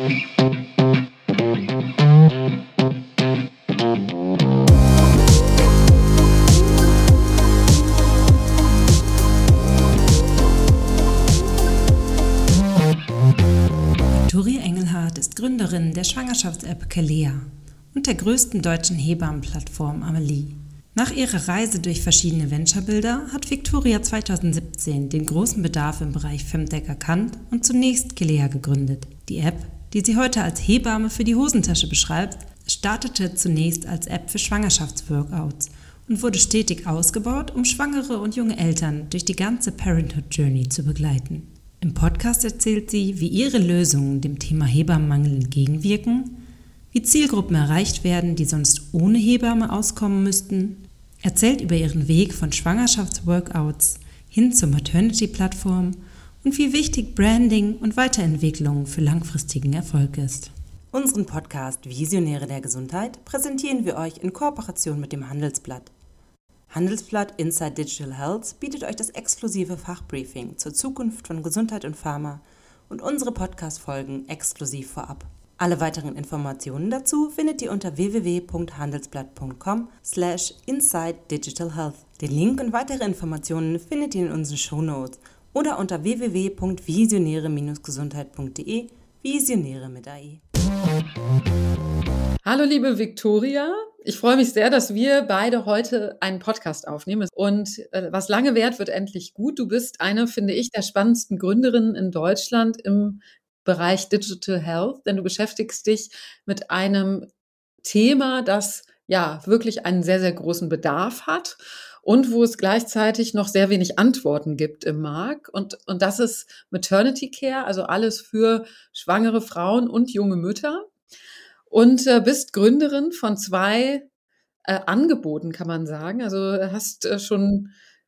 Viktoria Engelhardt ist Gründerin der Schwangerschafts-App Kelea und der größten deutschen Hebammenplattform Amelie. Nach ihrer Reise durch verschiedene Venture-Builder hat Viktoria 2017 den großen Bedarf im Bereich Femtech erkannt und zunächst Kelea gegründet. Die App, die sie heute als Hebamme für die Hosentasche beschreibt, startete zunächst als App für Schwangerschaftsworkouts und wurde stetig ausgebaut, um schwangere und junge Eltern durch die ganze Parenthood-Journey zu begleiten. Im Podcast erzählt sie, wie ihre Lösungen dem Thema Hebammenmangel entgegenwirken, wie Zielgruppen erreicht werden, die sonst ohne Hebamme auskommen müssten, erzählt über ihren Weg von Schwangerschaftsworkouts hin zur Maternity-Plattform und wie wichtig Branding und Weiterentwicklung für langfristigen Erfolg ist. Unseren Podcast Visionäre der Gesundheit präsentieren wir euch in Kooperation mit dem Handelsblatt. Handelsblatt Inside Digital Health bietet euch das exklusive Fachbriefing zur Zukunft von Gesundheit und Pharma und unsere Podcast-Folgen exklusiv vorab. Alle weiteren Informationen dazu findet ihr unter www.handelsblatt.com/insidedigitalhealth. Den Link und weitere Informationen findet ihr in unseren Shownotes oder unter www.visionäre-gesundheit.de, Visionäre mit AI. Hallo liebe Viktoria, ich freue mich sehr, dass wir beide heute einen Podcast aufnehmen und was lange währt, wird endlich gut. Du bist eine, finde ich, der spannendsten Gründerinnen in Deutschland im Bereich Digital Health, denn du beschäftigst dich mit einem Thema, das ja wirklich einen sehr, sehr großen Bedarf hat und wo es gleichzeitig noch sehr wenig Antworten gibt im Markt. Und das ist Maternity Care, also alles für schwangere Frauen und junge Mütter. Und bist Gründerin von 2 Angeboten, kann man sagen. Also hast schon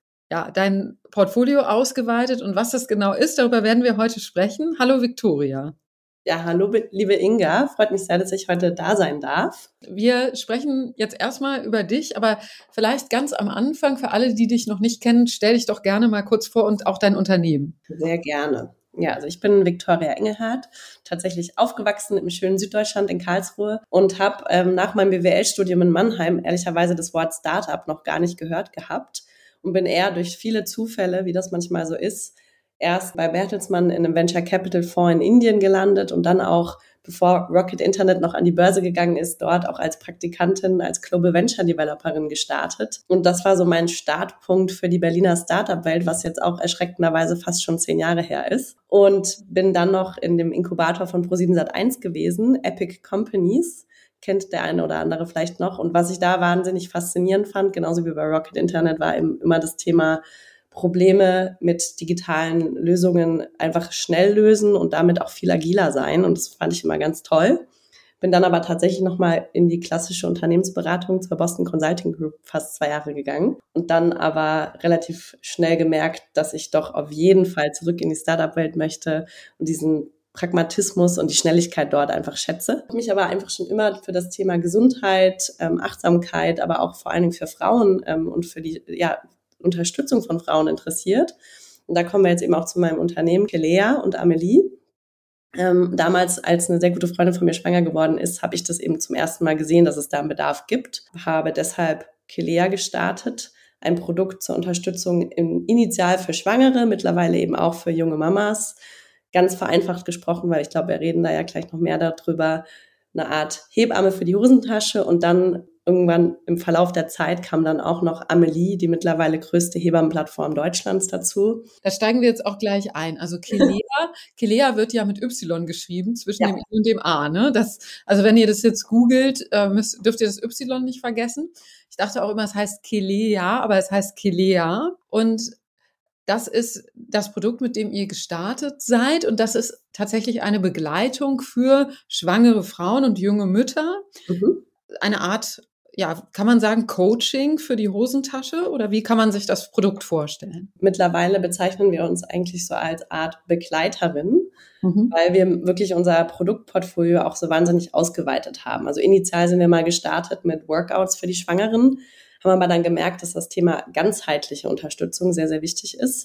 dein Portfolio ausgeweitet und was das genau ist, darüber werden wir heute sprechen. Hallo Viktoria. Ja, hallo liebe Inga, freut mich sehr, dass ich heute da sein darf. Wir sprechen jetzt erstmal über dich, aber vielleicht ganz am Anfang, für alle, die dich noch nicht kennen, stell dich doch gerne mal kurz vor und auch dein Unternehmen. Sehr gerne. Ja, also ich bin Viktoria Engelhardt, tatsächlich aufgewachsen im schönen Süddeutschland in Karlsruhe und habe nach meinem BWL-Studium in Mannheim ehrlicherweise das Wort Startup noch gar nicht gehört gehabt und bin eher durch viele Zufälle, wie das manchmal so ist, erst bei Bertelsmann in einem Venture Capital Fonds in Indien gelandet und dann auch, bevor Rocket Internet noch an die Börse gegangen ist, dort auch als Praktikantin, als Global Venture Developerin gestartet. Und das war so mein Startpunkt für die Berliner Startup-Welt, was jetzt auch erschreckenderweise fast schon 10 Jahre her ist. Und bin dann noch in dem Inkubator von ProSiebenSat.1 gewesen, Epic Companies. Kennt der eine oder andere vielleicht noch. Und was ich da wahnsinnig faszinierend fand, genauso wie bei Rocket Internet, war eben immer das Thema Probleme mit digitalen Lösungen einfach schnell lösen und damit auch viel agiler sein. Und das fand ich immer ganz toll. Bin dann aber tatsächlich nochmal in die klassische Unternehmensberatung zur Boston Consulting Group fast 2 Jahre gegangen und dann aber relativ schnell gemerkt, dass ich doch auf jeden Fall zurück in die Startup-Welt möchte und diesen Pragmatismus und die Schnelligkeit dort einfach schätze. Ich habe mich aber einfach schon immer für das Thema Gesundheit, Achtsamkeit, aber auch vor allen Dingen für Frauen und für die Unterstützung von Frauen interessiert. Und da kommen wir jetzt eben auch zu meinem Unternehmen Kelea und Amelie. Damals, als eine sehr gute Freundin von mir schwanger geworden ist, habe ich das eben zum ersten Mal gesehen, dass es da einen Bedarf gibt. Habe deshalb Kelea gestartet, ein Produkt zur Unterstützung initial für Schwangere, mittlerweile eben auch für junge Mamas. Ganz vereinfacht gesprochen, weil ich glaube, wir reden da ja gleich noch mehr darüber, eine Art Hebamme für die Hosentasche und dann irgendwann im Verlauf der Zeit kam dann auch noch Amelie, die mittlerweile größte Hebammenplattform Deutschlands, dazu. Da steigen wir jetzt auch gleich ein. Also Kelea wird ja mit Y geschrieben, zwischen dem I und dem A. Ne? Also wenn ihr das jetzt googelt, dürft ihr das Y nicht vergessen. Ich dachte auch immer, es heißt Kelea, aber es heißt Kelea. Und das ist das Produkt, mit dem ihr gestartet seid. Und das ist tatsächlich eine Begleitung für schwangere Frauen und junge Mütter. Eine Art, kann man sagen, Coaching für die Hosentasche? Oder wie kann man sich das Produkt vorstellen? Mittlerweile bezeichnen wir uns eigentlich so als Art Begleiterin, weil wir wirklich unser Produktportfolio auch so wahnsinnig ausgeweitet haben. Also initial sind wir mal gestartet mit Workouts für die Schwangeren, haben aber dann gemerkt, dass das Thema ganzheitliche Unterstützung sehr, sehr wichtig ist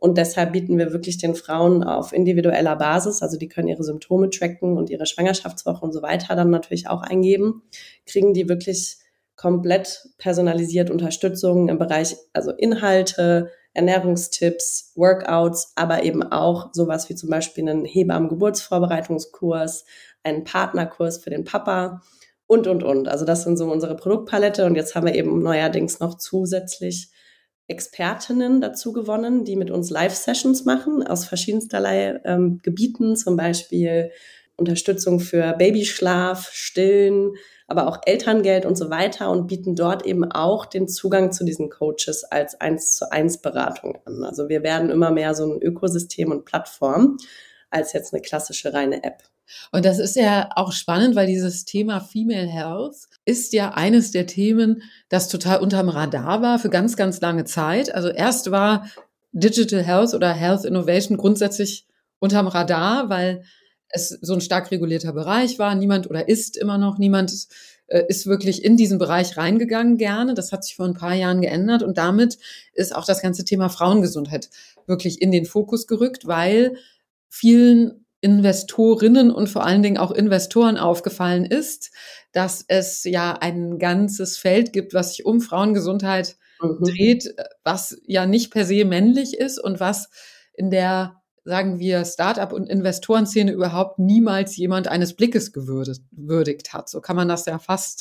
Und deshalb bieten wir wirklich den Frauen auf individueller Basis, also die können ihre Symptome tracken und ihre Schwangerschaftswoche und so weiter dann natürlich auch eingeben, kriegen die wirklich komplett personalisiert Unterstützung im Bereich, also Inhalte, Ernährungstipps, Workouts, aber eben auch sowas wie zum Beispiel einen Hebammen-Geburtsvorbereitungskurs, einen Partnerkurs für den Papa und. Also das sind so unsere Produktpalette und jetzt haben wir eben neuerdings noch zusätzlich Expertinnen dazu gewonnen, die mit uns Live-Sessions machen aus verschiedensterlei Gebieten, zum Beispiel Unterstützung für Babyschlaf, Stillen, aber auch Elterngeld und so weiter und bieten dort eben auch den Zugang zu diesen Coaches als 1:1 Beratung an. Also wir werden immer mehr so ein Ökosystem und Plattform als jetzt eine klassische reine App. Und das ist ja auch spannend, weil dieses Thema Female Health ist ja eines der Themen, das total unterm Radar war für ganz, ganz lange Zeit. Also erst war Digital Health oder Health Innovation grundsätzlich unterm Radar, weil es so ein stark regulierter Bereich war. Niemand oder ist immer noch niemand ist wirklich in diesen Bereich reingegangen gerne. Das hat sich vor ein paar Jahren geändert und damit ist auch das ganze Thema Frauengesundheit wirklich in den Fokus gerückt, weil vielen Investorinnen und vor allen Dingen auch Investoren aufgefallen ist, dass es ja ein ganzes Feld gibt, was sich um Frauengesundheit dreht, was ja nicht per se männlich ist und was in der, sagen wir, Start-up- und Investorenszene überhaupt niemals jemand eines Blickes gewürdigt hat. So kann man das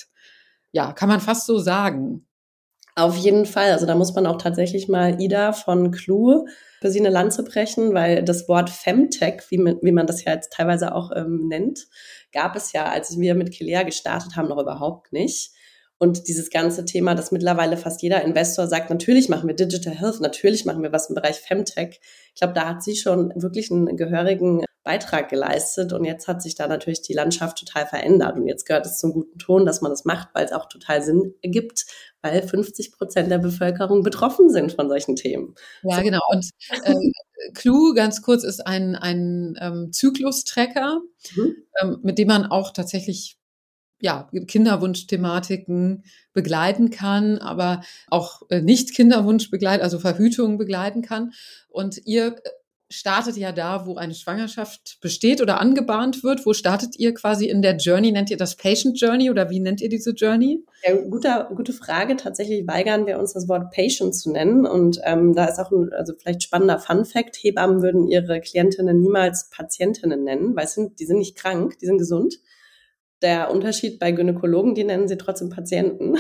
kann man fast so sagen. Auf jeden Fall. Also da muss man auch tatsächlich mal Ida von Clue für sie eine Lanze brechen, weil das Wort Femtech, wie man das ja jetzt teilweise auch nennt, gab es ja, als wir mit Kelea gestartet haben, noch überhaupt nicht. Und dieses ganze Thema, dass mittlerweile fast jeder Investor sagt, natürlich machen wir Digital Health, natürlich machen wir was im Bereich Femtech. Ich glaube, da hat sie schon wirklich einen gehörigen Beitrag geleistet und jetzt hat sich da natürlich die Landschaft total verändert und jetzt gehört es zum guten Ton, dass man das macht, weil es auch total Sinn ergibt, weil 50% der Bevölkerung betroffen sind von solchen Themen. Ja, genau. Und Clue, ganz kurz, ist ein Zyklus-Tracker, mit dem man auch tatsächlich Kinderwunschthematiken begleiten kann, aber auch nicht Kinderwunsch begleiten, also Verhütung begleiten kann. Und ihr startet ja da, wo eine Schwangerschaft besteht oder angebahnt wird. Wo startet ihr quasi in der Journey? Nennt ihr das Patient Journey oder wie nennt ihr diese Journey? Ja, gute Frage. Tatsächlich weigern wir uns, das Wort Patient zu nennen. Und da ist auch ein vielleicht spannender Fun-Fact. Hebammen würden ihre Klientinnen niemals Patientinnen nennen, weil die sind nicht krank, die sind gesund. Der Unterschied bei Gynäkologen, die nennen sie trotzdem Patienten.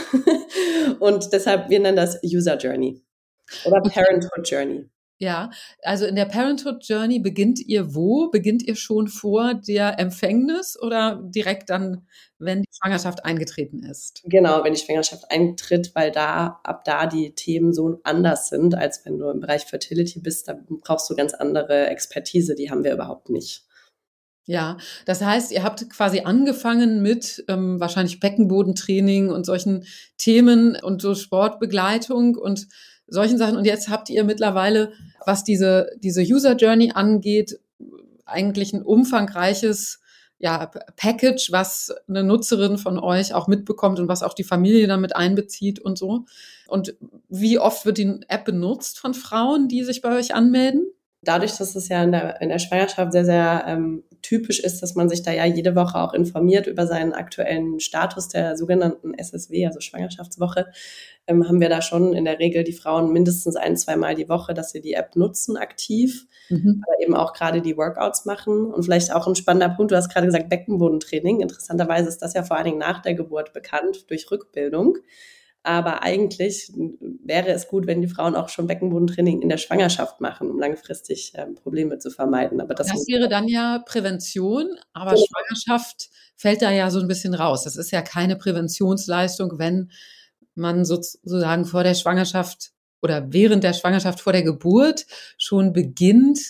Und deshalb, wir nennen das User Journey oder Parenthood Journey. Ja, also in der Parenthood Journey beginnt ihr wo? Beginnt ihr schon vor der Empfängnis oder direkt dann, wenn die Schwangerschaft eingetreten ist? Genau, wenn die Schwangerschaft eintritt, weil ab da die Themen so anders sind, als wenn du im Bereich Fertility bist, da brauchst du ganz andere Expertise, die haben wir überhaupt nicht. Ja, das heißt, ihr habt quasi angefangen mit wahrscheinlich Beckenbodentraining und solchen Themen und so Sportbegleitung und solchen Sachen. Und jetzt habt ihr mittlerweile, was diese User Journey angeht, eigentlich ein umfangreiches Package, was eine Nutzerin von euch auch mitbekommt und was auch die Familie damit einbezieht und so. Und wie oft wird die App benutzt von Frauen, die sich bei euch anmelden? Dadurch, dass es ja in der Schwangerschaft sehr, sehr typisch ist, dass man sich da ja jede Woche auch informiert über seinen aktuellen Status der sogenannten SSW, also Schwangerschaftswoche, haben wir da schon in der Regel die Frauen mindestens 1-2 Mal die Woche, dass sie die App nutzen aktiv, aber eben auch gerade die Workouts machen. Und vielleicht auch ein spannender Punkt, du hast gerade gesagt Beckenbodentraining. Interessanterweise ist das ja vor allen Dingen nach der Geburt bekannt durch Rückbildung. Aber eigentlich wäre es gut, wenn die Frauen auch schon Beckenbodentraining in der Schwangerschaft machen, um langfristig Probleme zu vermeiden. Aber das wäre dann ja Prävention, aber Schwangerschaft fällt da ja so ein bisschen raus. Das ist ja keine Präventionsleistung, wenn man sozusagen vor der Schwangerschaft oder während der Schwangerschaft vor der Geburt schon beginnt,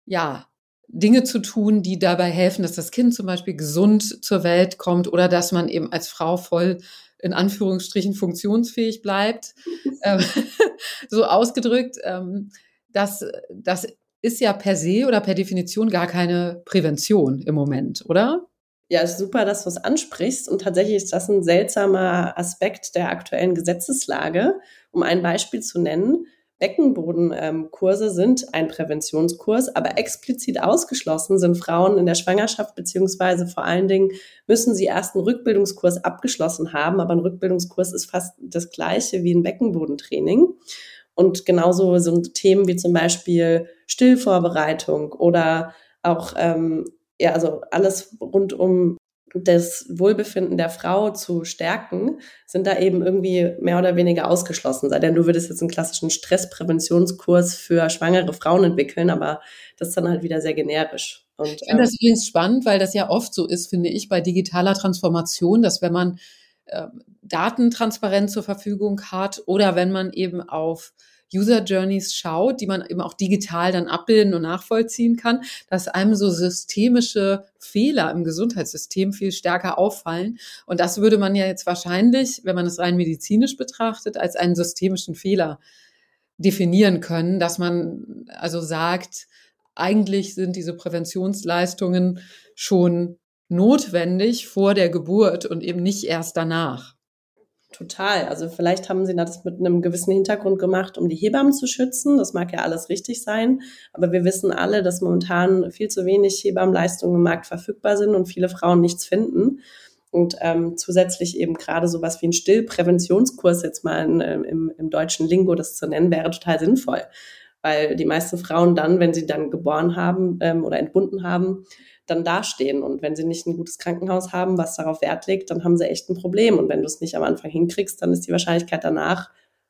Dinge zu tun, die dabei helfen, dass das Kind zum Beispiel gesund zur Welt kommt oder dass man eben als Frau voll in Anführungsstrichen funktionsfähig bleibt, so ausgedrückt. Das ist ja per se oder per Definition gar keine Prävention im Moment, oder? Ja, ist super, dass du es ansprichst. Und tatsächlich ist das ein seltsamer Aspekt der aktuellen Gesetzeslage. Um ein Beispiel zu nennen, Beckenbodenkurse sind ein Präventionskurs, aber explizit ausgeschlossen sind Frauen in der Schwangerschaft, beziehungsweise vor allen Dingen müssen sie erst einen Rückbildungskurs abgeschlossen haben, aber ein Rückbildungskurs ist fast das gleiche wie ein Beckenbodentraining. Und genauso sind Themen wie zum Beispiel Stillvorbereitung oder auch also alles rund um das Wohlbefinden der Frau zu stärken, sind da eben irgendwie mehr oder weniger ausgeschlossen. Sei denn, du würdest jetzt einen klassischen Stresspräventionskurs für schwangere Frauen entwickeln, aber das ist dann halt wieder sehr generisch. Und, ich finde das übrigens spannend, weil das ja oft so ist, finde ich, bei digitaler Transformation, dass wenn man Datentransparenz zur Verfügung hat oder wenn man eben auf User Journeys schaut, die man eben auch digital dann abbilden und nachvollziehen kann, dass einem so systemische Fehler im Gesundheitssystem viel stärker auffallen. Und das würde man ja jetzt wahrscheinlich, wenn man es rein medizinisch betrachtet, als einen systemischen Fehler definieren können, dass man also sagt, eigentlich sind diese Präventionsleistungen schon notwendig vor der Geburt und eben nicht erst danach. Total. Also vielleicht haben sie das mit einem gewissen Hintergrund gemacht, um die Hebammen zu schützen. Das mag ja alles richtig sein. Aber wir wissen alle, dass momentan viel zu wenig Hebammenleistungen im Markt verfügbar sind und viele Frauen nichts finden. Und zusätzlich eben gerade sowas wie ein Stillpräventionskurs, jetzt mal im deutschen Lingo das zu nennen, wäre total sinnvoll. Weil die meisten Frauen dann, wenn sie dann geboren haben oder entbunden haben, dann dastehen. Und wenn sie nicht ein gutes Krankenhaus haben, was darauf Wert legt, dann haben sie echt ein Problem. Und wenn du es nicht am Anfang hinkriegst, dann ist die Wahrscheinlichkeit danach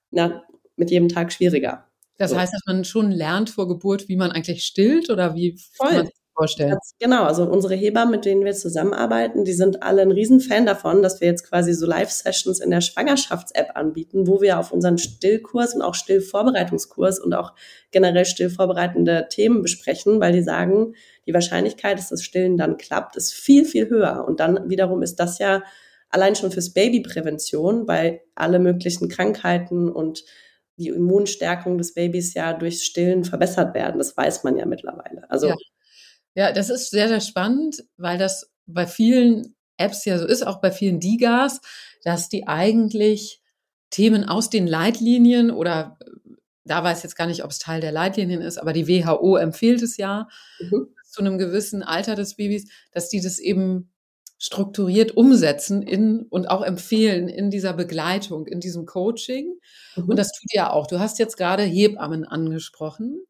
mit jedem Tag schwieriger. Das heißt, dass man schon lernt vor Geburt, wie man eigentlich stillt oder wie kann man sich das vorstellen? Genau, also unsere Hebammen, mit denen wir zusammenarbeiten, die sind alle ein Riesenfan davon, dass wir jetzt quasi so Live-Sessions in der Schwangerschafts-App anbieten, wo wir auf unseren Stillkurs und auch Stillvorbereitungskurs und auch generell stillvorbereitende Themen besprechen, weil die sagen, die Wahrscheinlichkeit, dass das Stillen dann klappt, ist viel, viel höher. Und dann wiederum ist das ja allein schon fürs Baby Prävention, weil alle möglichen Krankheiten und die Immunstärkung des Babys ja durchs Stillen verbessert werden. Das weiß man ja mittlerweile. Also ja, das ist sehr, sehr spannend, weil das bei vielen Apps ja so ist, auch bei vielen DIGAs, dass die eigentlich Themen aus den Leitlinien oder da weiß ich jetzt gar nicht, ob es Teil der Leitlinien ist, aber die WHO empfiehlt es ja zu einem gewissen Alter des Babys, dass die das eben strukturiert umsetzen und auch empfehlen in dieser Begleitung, in diesem Coaching. Und das tut ihr auch. Du hast jetzt gerade Hebammen angesprochen.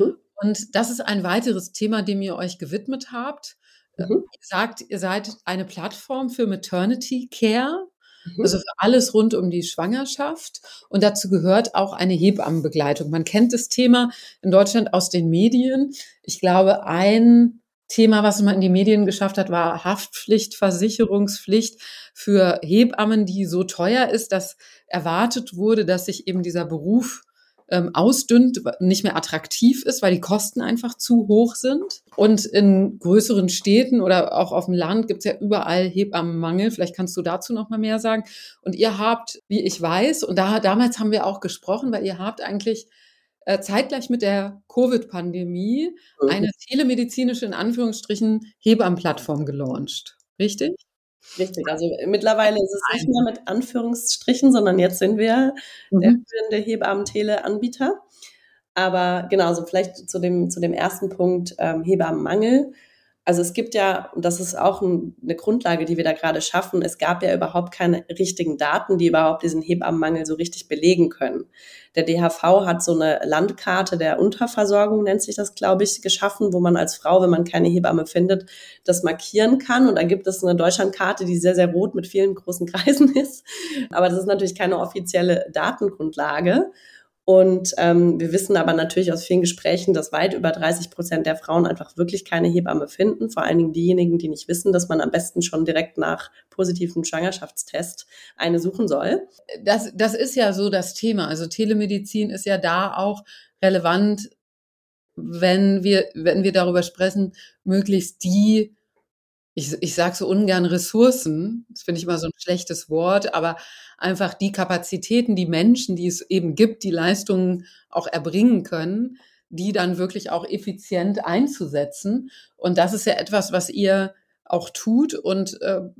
Und das ist ein weiteres Thema, dem ihr euch gewidmet habt. Ihr sagt, ihr seid eine Plattform für Maternity Care, also für alles rund um die Schwangerschaft. Und dazu gehört auch eine Hebammenbegleitung. Man kennt das Thema in Deutschland aus den Medien. Ich glaube, ein Thema, was man in die Medien geschafft hat, war Haftpflicht, Versicherungspflicht für Hebammen, die so teuer ist, dass erwartet wurde, dass sich eben dieser Beruf ausdünnt, nicht mehr attraktiv ist, weil die Kosten einfach zu hoch sind. Und in größeren Städten oder auch auf dem Land gibt es ja überall Hebammenmangel. Vielleicht kannst du dazu noch mal mehr sagen. Und ihr habt, wie ich weiß, und damals haben wir auch gesprochen, weil ihr habt eigentlich zeitgleich mit der Covid-Pandemie eine telemedizinische, in Anführungsstrichen, Hebammenplattform gelauncht. Richtig? Richtig, also mittlerweile ist es nicht mehr mit Anführungsstrichen, sondern jetzt sind wir der führende Hebammen-Tele-Anbieter. Aber genau, so vielleicht zu dem ersten Punkt, Hebammenmangel. Also es gibt ja, und das ist auch eine Grundlage, die wir da gerade schaffen, es gab ja überhaupt keine richtigen Daten, die überhaupt diesen Hebammenmangel so richtig belegen können. Der DHV hat so eine Landkarte der Unterversorgung, nennt sich das, glaube ich, geschaffen, wo man als Frau, wenn man keine Hebamme findet, das markieren kann. Und da gibt es eine Deutschlandkarte, die sehr, sehr rot mit vielen großen Kreisen ist. Aber das ist natürlich keine offizielle Datengrundlage. Und wir wissen aber natürlich aus vielen Gesprächen, dass weit über 30% der Frauen einfach wirklich keine Hebamme finden. Vor allen Dingen diejenigen, die nicht wissen, dass man am besten schon direkt nach positivem Schwangerschaftstest eine suchen soll. Das ist ja so das Thema. Also Telemedizin ist ja da auch relevant, wenn wir darüber sprechen, möglichst die, ich sage so ungern Ressourcen, das finde ich immer so ein schlechtes Wort, aber einfach die Kapazitäten, die Menschen, die es eben gibt, die Leistungen auch erbringen können, die dann wirklich auch effizient einzusetzen. Und das ist ja etwas, was ihr auch tut. Und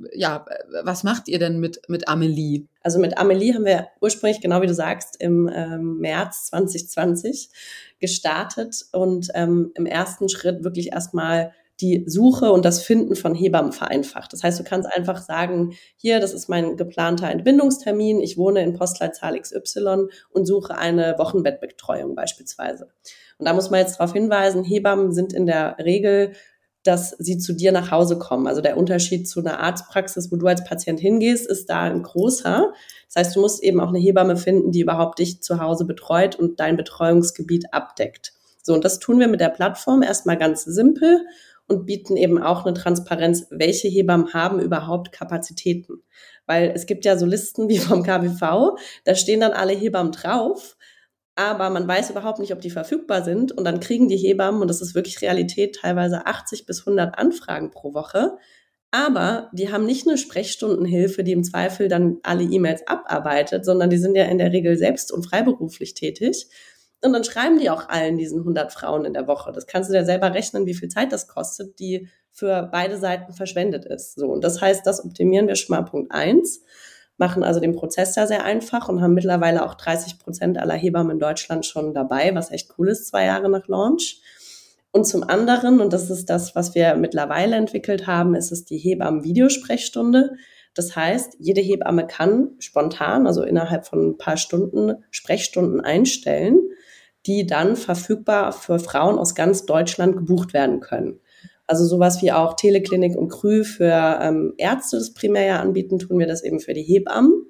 was macht ihr denn mit Amelie? Also mit Amelie haben wir ursprünglich, genau wie du sagst, im März 2020 gestartet und im ersten Schritt wirklich erstmal die Suche und das Finden von Hebammen vereinfacht. Das heißt, du kannst einfach sagen, hier, das ist mein geplanter Entbindungstermin, ich wohne in Postleitzahl XY und suche eine Wochenbettbetreuung beispielsweise. Und da muss man jetzt darauf hinweisen, Hebammen sind in der Regel, dass sie zu dir nach Hause kommen. Also der Unterschied zu einer Arztpraxis, wo du als Patient hingehst, ist da ein großer. Das heißt, du musst eben auch eine Hebamme finden, die überhaupt dich zu Hause betreut und dein Betreuungsgebiet abdeckt. So, und das tun wir mit der Plattform erstmal ganz simpel und bieten eben auch eine Transparenz, welche Hebammen haben überhaupt Kapazitäten. Weil es gibt ja so Listen wie vom KBV, da stehen dann alle Hebammen drauf, aber man weiß überhaupt nicht, ob die verfügbar sind. Und dann kriegen die Hebammen, und das ist wirklich Realität, teilweise 80 bis 100 Anfragen pro Woche. Aber die haben nicht eine Sprechstundenhilfe, die im Zweifel dann alle E-Mails abarbeitet, sondern die sind ja in der Regel selbst und freiberuflich tätig. Und dann schreiben die auch allen diesen 100 Frauen in der Woche. Das kannst du dir selber rechnen, wie viel Zeit das kostet, die für beide Seiten verschwendet ist. So, und das heißt, das optimieren wir schon mal Punkt 1. Machen also den Prozess da sehr einfach und haben mittlerweile auch 30% aller Hebammen in Deutschland schon dabei, was echt cool ist, 2 Jahre nach Launch. Und zum anderen, und das ist das, was wir mittlerweile entwickelt haben, ist es die Hebammen-Videosprechstunde. Das heißt, jede Hebamme kann spontan, also innerhalb von ein paar Stunden, Sprechstunden einstellen, die dann verfügbar für Frauen aus ganz Deutschland gebucht werden können. Also sowas wie auch Teleklinik und Krü für Ärzte das primär ja anbieten, tun wir das eben für die Hebammen.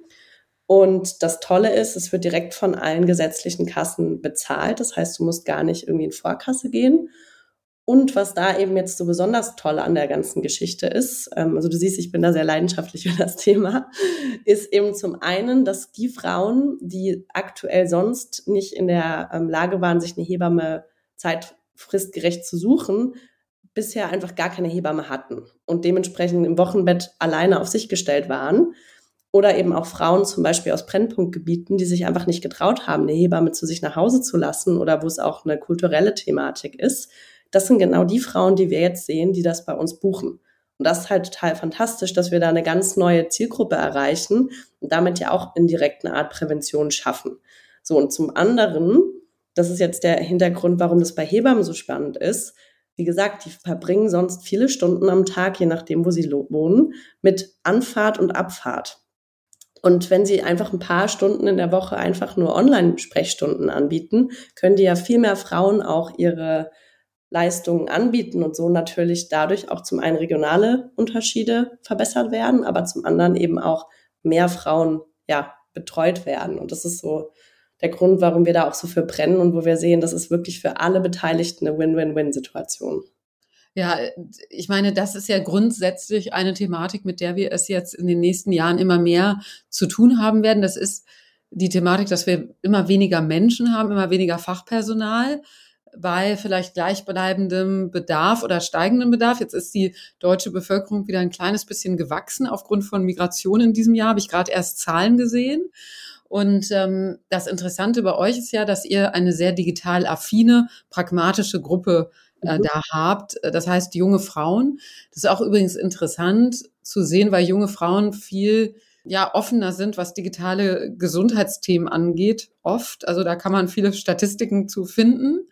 Und das Tolle ist, es wird direkt von allen gesetzlichen Kassen bezahlt. Das heißt, du musst gar nicht irgendwie in Vorkasse gehen. Und was da eben jetzt so besonders toll an der ganzen Geschichte ist, also du siehst, ich bin da sehr leidenschaftlich für das Thema, ist eben zum einen, dass die Frauen, die aktuell sonst nicht in der Lage waren, sich eine Hebamme zeitfristgerecht zu suchen, bisher einfach gar keine Hebamme hatten und dementsprechend im Wochenbett alleine auf sich gestellt waren. Oder eben auch Frauen zum Beispiel aus Brennpunktgebieten, die sich einfach nicht getraut haben, eine Hebamme zu sich nach Hause zu lassen oder wo es auch eine kulturelle Thematik ist. Das sind genau die Frauen, die wir jetzt sehen, die das bei uns buchen. Und das ist halt total fantastisch, dass wir da eine ganz neue Zielgruppe erreichen und damit ja auch indirekt eine Art Prävention schaffen. So, und zum anderen, das ist jetzt der Hintergrund, warum das bei Hebammen so spannend ist. Wie gesagt, die verbringen sonst viele Stunden am Tag, je nachdem, wo sie wohnen, mit Anfahrt und Abfahrt. Und wenn sie einfach ein paar Stunden in der Woche einfach nur Online-Sprechstunden anbieten, können die ja viel mehr Frauen auch ihre Leistungen anbieten und so natürlich dadurch auch zum einen regionale Unterschiede verbessert werden, aber zum anderen eben auch mehr Frauen betreut werden. Und das ist so der Grund, warum wir da auch so für brennen und wo wir sehen, das ist wirklich für alle Beteiligten eine Win-Win-Win-Situation. Ja, ich meine, das ist ja grundsätzlich eine Thematik, mit der wir es jetzt in den nächsten Jahren immer mehr zu tun haben werden. Das ist die Thematik, dass wir immer weniger Menschen haben, immer weniger Fachpersonal bei vielleicht gleichbleibendem Bedarf oder steigendem Bedarf. Jetzt ist die deutsche Bevölkerung wieder ein kleines bisschen gewachsen aufgrund von Migration in diesem Jahr, habe ich gerade erst Zahlen gesehen. Und das Interessante bei euch ist ja, dass ihr eine sehr digital affine, pragmatische Gruppe da habt. Das heißt, junge Frauen. Das ist auch übrigens interessant zu sehen, weil junge Frauen viel offener sind, was digitale Gesundheitsthemen angeht, oft. Also da kann man viele Statistiken zu finden.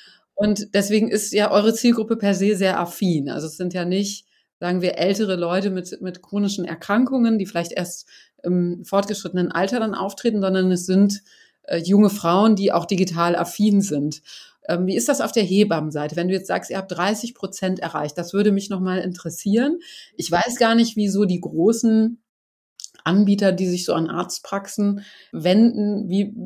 Und deswegen ist ja eure Zielgruppe per se sehr affin. Also es sind ja nicht, sagen wir, ältere Leute mit chronischen Erkrankungen, die vielleicht erst im fortgeschrittenen Alter dann auftreten, sondern es sind junge Frauen, die auch digital affin sind. Wie ist das auf der Hebammenseite? Wenn du jetzt sagst, ihr habt 30% erreicht, das würde mich nochmal interessieren. Ich weiß gar nicht, wieso die großen Anbieter, die sich so an Arztpraxen wenden,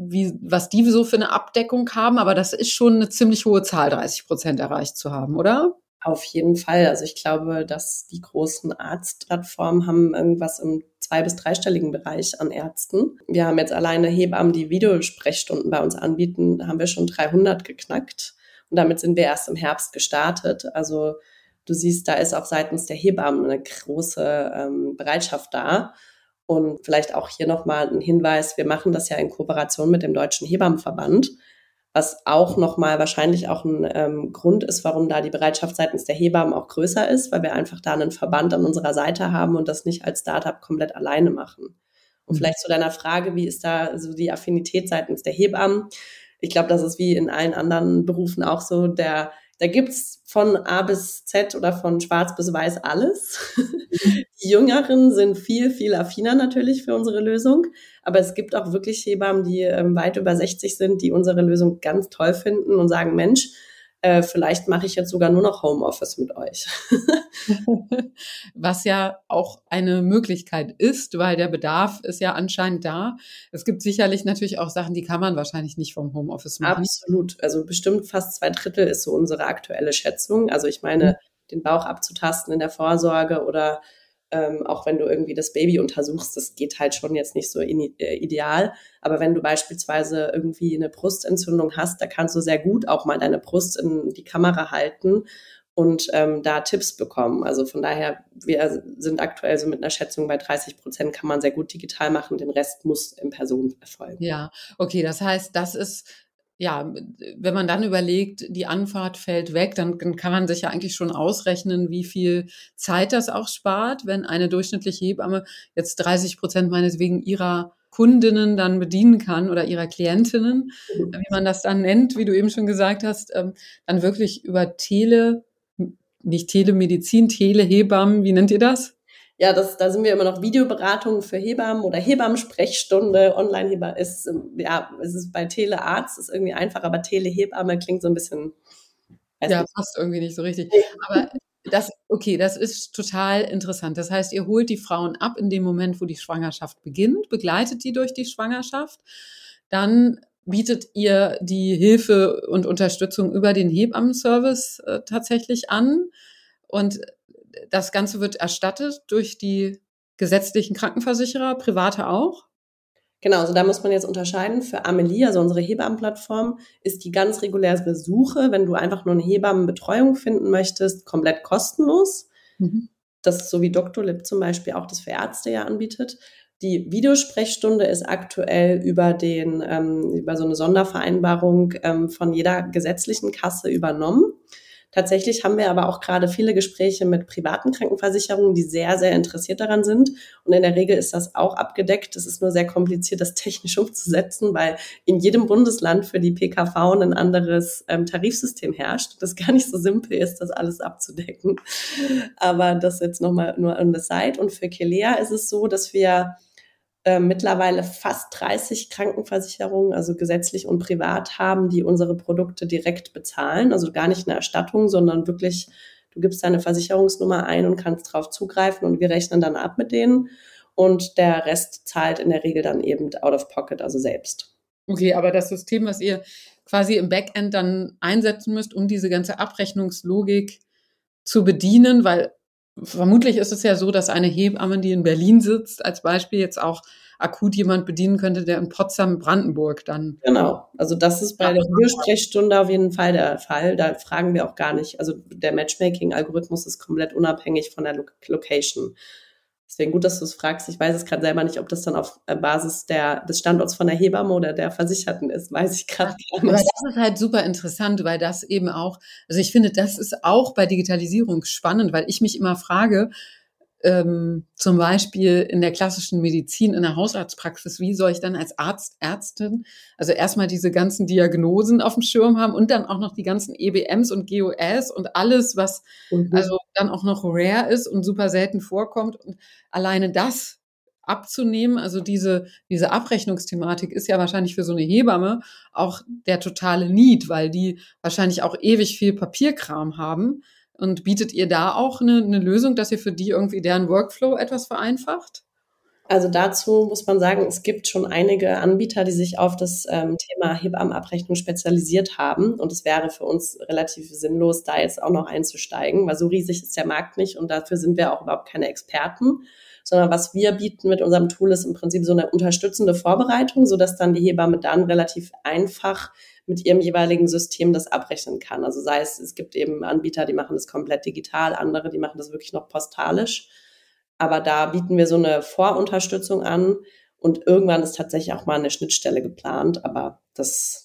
was die so für eine Abdeckung haben, aber das ist schon eine ziemlich hohe Zahl, 30% erreicht zu haben, oder? Auf jeden Fall. Also ich glaube, dass die großen Arztplattformen haben irgendwas im 2- bis 3-stelligen Bereich an Ärzten. Wir haben jetzt alleine Hebammen, die Videosprechstunden bei uns anbieten, haben wir schon 300 geknackt. Und damit sind wir erst im Herbst gestartet. Also du siehst, da ist auch seitens der Hebammen eine große Bereitschaft da. Und vielleicht auch hier nochmal ein Hinweis, wir machen das ja in Kooperation mit dem Deutschen Hebammenverband. was auch nochmal wahrscheinlich auch ein Grund ist, warum da die Bereitschaft seitens der Hebammen auch größer ist, weil wir einfach da einen Verband an unserer Seite haben und das nicht als Startup komplett alleine machen. Und vielleicht zu deiner Frage, wie ist da so die Affinität seitens der Hebammen? Ich glaube, das ist wie in allen anderen Berufen auch so, da gibt's von A bis Z oder von schwarz bis weiß alles. Die Jüngeren sind viel, viel affiner natürlich für unsere Lösung. Aber es gibt auch wirklich Hebammen, die weit über 60 sind, die unsere Lösung ganz toll finden und sagen, Mensch, vielleicht mache ich jetzt sogar nur noch Homeoffice mit euch. Was ja auch eine Möglichkeit ist, weil der Bedarf ist ja anscheinend da. Es gibt sicherlich natürlich auch Sachen, die kann man wahrscheinlich nicht vom Homeoffice machen. Absolut. Also bestimmt fast 2/3 ist so unsere aktuelle Schätzung. Also ich meine, den Bauch abzutasten in der Vorsorge oder auch wenn du irgendwie das Baby untersuchst, das geht halt schon jetzt nicht so ideal. Aber wenn du beispielsweise irgendwie eine Brustentzündung hast, da kannst du sehr gut auch mal deine Brust in die Kamera halten und da Tipps bekommen. Also von daher, wir sind aktuell so mit einer Schätzung bei 30% kann man sehr gut digital machen, den Rest muss in Person erfolgen. Ja, okay, das heißt, das ist, ja, wenn man dann überlegt, die Anfahrt fällt weg, dann kann man sich ja eigentlich schon ausrechnen, wie viel Zeit das auch spart, wenn eine durchschnittliche Hebamme jetzt 30% meinetwegen ihrer Kundinnen dann bedienen kann oder ihrer Klientinnen, wie man das dann nennt, wie du eben schon gesagt hast, dann wirklich über nicht Telemedizin, Telehebammen, wie nennt ihr das? Ja, da sind wir immer noch Videoberatungen für Hebammen oder Hebammensprechstunde, Online-Hebamme ist, es ist bei Telearzt, ist irgendwie einfach, aber Telehebamme klingt so ein bisschen, Passt irgendwie nicht so richtig. Aber das ist total interessant. Das heißt, ihr holt die Frauen ab in dem Moment, wo die Schwangerschaft beginnt, begleitet die durch die Schwangerschaft, dann bietet ihr die Hilfe und Unterstützung über den Hebammenservice tatsächlich an und das Ganze wird erstattet durch die gesetzlichen Krankenversicherer, private auch? Genau, also da muss man jetzt unterscheiden. Für Amelie, also unsere Hebammenplattform, ist die ganz reguläre Suche, wenn du einfach nur eine Hebammenbetreuung finden möchtest, komplett kostenlos. Das ist so wie Doctolib zum Beispiel auch das für Ärzte ja anbietet. Die Videosprechstunde ist aktuell über so eine Sondervereinbarung von jeder gesetzlichen Kasse übernommen. Tatsächlich haben wir aber auch gerade viele Gespräche mit privaten Krankenversicherungen, die sehr, sehr interessiert daran sind. Und in der Regel ist das auch abgedeckt. Es ist nur sehr kompliziert, das technisch umzusetzen, weil in jedem Bundesland für die PKV ein anderes Tarifsystem herrscht. Das gar nicht so simpel ist, das alles abzudecken. Aber das jetzt nochmal nur an der Seite. Und für Kelea ist es so, dass wir mittlerweile fast 30 Krankenversicherungen, also gesetzlich und privat, haben, die unsere Produkte direkt bezahlen. Also gar nicht eine Erstattung, sondern wirklich, du gibst deine Versicherungsnummer ein und kannst drauf zugreifen und wir rechnen dann ab mit denen. Und der Rest zahlt in der Regel dann eben out of pocket, also selbst. Okay, aber das System, was ihr quasi im Backend dann einsetzen müsst, um diese ganze Abrechnungslogik zu bedienen, weil vermutlich ist es ja so, dass eine Hebamme, die in Berlin sitzt, als Beispiel jetzt auch akut jemand bedienen könnte, der in Potsdam, Brandenburg dann. Genau, also das ist bei der Videosprechstunde auf jeden Fall der Fall. Da fragen wir auch gar nicht. Also der Matchmaking-Algorithmus ist komplett unabhängig von der Location. Deswegen gut, dass du es fragst. Ich weiß es gerade selber nicht, ob das dann auf Basis des Standorts von der Hebamme oder der Versicherten ist. Weiß ich gerade gar nicht. Aber das ist halt super interessant, weil das eben auch, also ich finde, das ist auch bei Digitalisierung spannend, weil ich mich immer frage, zum Beispiel in der klassischen Medizin, in der Hausarztpraxis, wie soll ich dann als Arzt, Ärztin, also erstmal diese ganzen Diagnosen auf dem Schirm haben und dann auch noch die ganzen EBMs und GOS und alles, was also dann auch noch rare ist und super selten vorkommt. Und alleine das abzunehmen, also diese Abrechnungsthematik ist ja wahrscheinlich für so eine Hebamme auch der totale Need, weil die wahrscheinlich auch ewig viel Papierkram haben. Und bietet ihr da auch eine Lösung, dass ihr für die irgendwie deren Workflow etwas vereinfacht? Also dazu muss man sagen, es gibt schon einige Anbieter, die sich auf das Thema Hebammenabrechnung spezialisiert haben. Und es wäre für uns relativ sinnlos, da jetzt auch noch einzusteigen, weil so riesig ist der Markt nicht und dafür sind wir auch überhaupt keine Experten. Sondern was wir bieten mit unserem Tool ist im Prinzip so eine unterstützende Vorbereitung, sodass dann die Hebamme dann relativ einfach mit ihrem jeweiligen System das abrechnen kann. Also sei es gibt eben Anbieter, die machen das komplett digital, andere, die machen das wirklich noch postalisch. Aber da bieten wir so eine Vorunterstützung an und irgendwann ist tatsächlich auch mal eine Schnittstelle geplant, aber das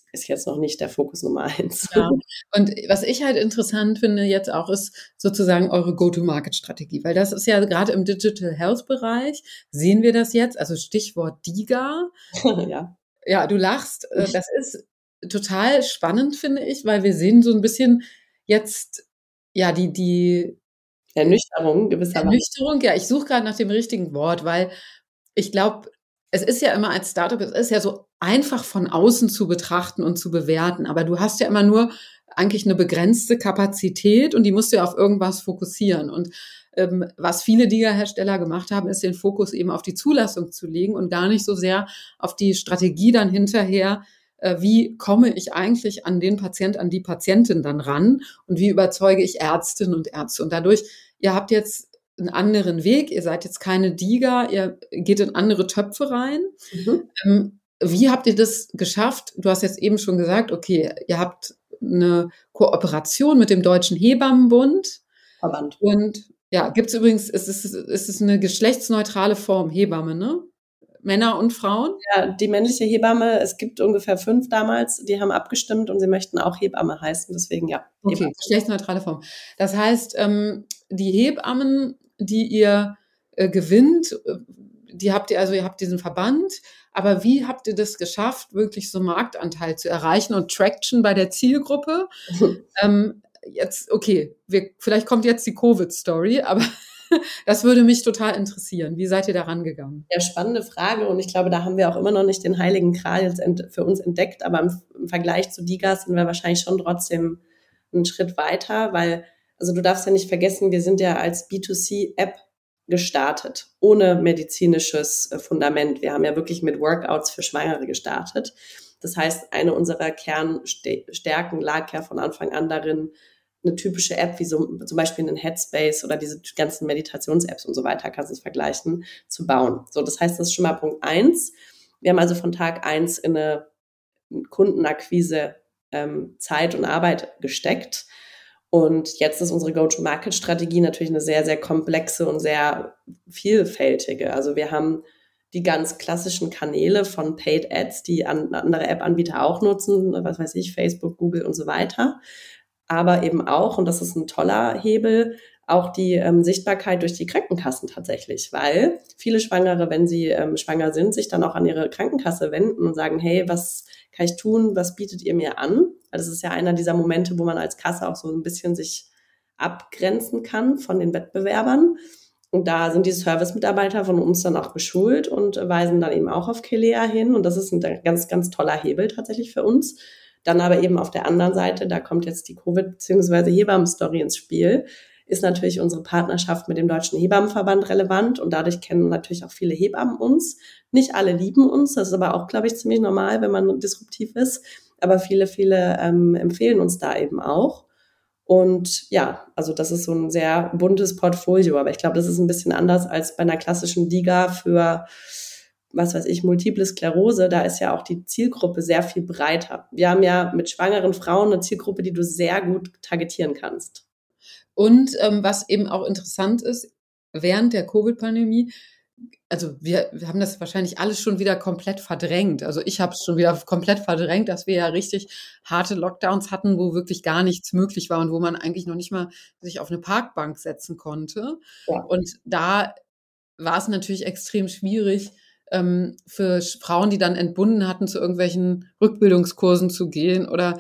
ist jetzt noch nicht der Fokus Nummer 1. Ja. Und was ich halt interessant finde jetzt auch, ist sozusagen eure Go-to-Market-Strategie, weil das ist ja gerade im Digital Health-Bereich, sehen wir das jetzt, also Stichwort DiGA. Ja. Ja, du lachst. Das ist total spannend, finde ich, weil wir sehen so ein bisschen jetzt, ja, die Ernüchterung gewisserweise. Ernüchterung. Ja, ich suche gerade nach dem richtigen Wort, weil ich glaube, es ist ja immer als Startup, es ist ja so einfach von außen zu betrachten und zu bewerten, aber du hast ja immer nur eigentlich eine begrenzte Kapazität und die musst du ja auf irgendwas fokussieren. Und was viele DiGA-Hersteller gemacht haben, ist den Fokus eben auf die Zulassung zu legen und gar nicht so sehr auf die Strategie dann hinterher, wie komme ich eigentlich an den Patient, an die Patientin dann ran und wie überzeuge ich Ärztinnen und Ärzte. Und dadurch, ihr habt jetzt einen anderen Weg, ihr seid jetzt keine DiGA, ihr geht in andere Töpfe rein. Wie habt ihr das geschafft? Du hast jetzt eben schon gesagt, okay, ihr habt eine Kooperation mit dem Deutschen Hebammenbund. Verband. Und ja, gibt es übrigens, ist es eine geschlechtsneutrale Form, Hebamme, ne? Männer und Frauen? Ja, die männliche Hebamme, es gibt ungefähr 5 damals, die haben abgestimmt und sie möchten auch Hebamme heißen, deswegen ja. Okay, Hebamme. geschlechtsneutrale Form. Das heißt, die Hebammen, die ihr gewinnt, ihr habt diesen Verband, aber wie habt ihr das geschafft, wirklich so Marktanteil zu erreichen und Traction bei der Zielgruppe? Jetzt, okay, vielleicht kommt jetzt die Covid-Story, aber das würde mich total interessieren. Wie seid ihr da rangegangen? Ja, spannende Frage und ich glaube, da haben wir auch immer noch nicht den heiligen Gral jetzt für uns entdeckt, aber im Vergleich zu DiGA sind wir wahrscheinlich schon trotzdem einen Schritt weiter, weil, also du darfst ja nicht vergessen, wir sind ja als B2C-App gestartet, ohne medizinisches Fundament. Wir haben ja wirklich mit Workouts für Schwangere gestartet. Das heißt, eine unserer Kernstärken lag ja von Anfang an darin, eine typische App wie so zum Beispiel einen Headspace oder diese ganzen Meditations-Apps und so weiter, kannst du es vergleichen, zu bauen. So, das heißt, das ist schon mal Punkt 1. Wir haben also von Tag 1 in eine Kundenakquise Zeit und Arbeit gesteckt. Und jetzt ist unsere Go-to-Market-Strategie natürlich eine sehr, sehr komplexe und sehr vielfältige. Also wir haben die ganz klassischen Kanäle von Paid Ads, die andere App-Anbieter auch nutzen, was weiß ich, Facebook, Google und so weiter. Aber eben auch, und das ist ein toller Hebel, auch die Sichtbarkeit durch die Krankenkassen tatsächlich, weil viele Schwangere, wenn sie schwanger sind, sich dann auch an ihre Krankenkasse wenden und sagen, hey, was kann ich tun, was bietet ihr mir an? Das ist ja einer dieser Momente, wo man als Kasse auch so ein bisschen sich abgrenzen kann von den Wettbewerbern. Und da sind die Service-Mitarbeiter von uns dann auch geschult und weisen dann eben auch auf Kelea hin. Und das ist ein ganz, ganz toller Hebel tatsächlich für uns. Dann aber eben auf der anderen Seite, da kommt jetzt die Covid- bzw. Hebammen-Story ins Spiel, ist natürlich unsere Partnerschaft mit dem Deutschen Hebammenverband relevant und dadurch kennen natürlich auch viele Hebammen uns. Nicht alle lieben uns, das ist aber auch, glaube ich, ziemlich normal, wenn man disruptiv ist, aber viele empfehlen uns da eben auch. Und ja, also das ist so ein sehr buntes Portfolio, aber ich glaube, das ist ein bisschen anders als bei einer klassischen DiGA für, was weiß ich, Multiple Sklerose. Da ist ja auch die Zielgruppe sehr viel breiter. Wir haben ja mit schwangeren Frauen eine Zielgruppe, die du sehr gut targetieren kannst. Und was eben auch interessant ist, während der Covid-Pandemie, also wir haben das wahrscheinlich alles schon wieder komplett verdrängt. Also ich habe es schon wieder komplett verdrängt, dass wir ja richtig harte Lockdowns hatten, wo wirklich gar nichts möglich war und wo man eigentlich noch nicht mal sich auf eine Parkbank setzen konnte. Ja. Und da war es natürlich extrem schwierig, für Frauen, die dann entbunden hatten, zu irgendwelchen Rückbildungskursen zu gehen oder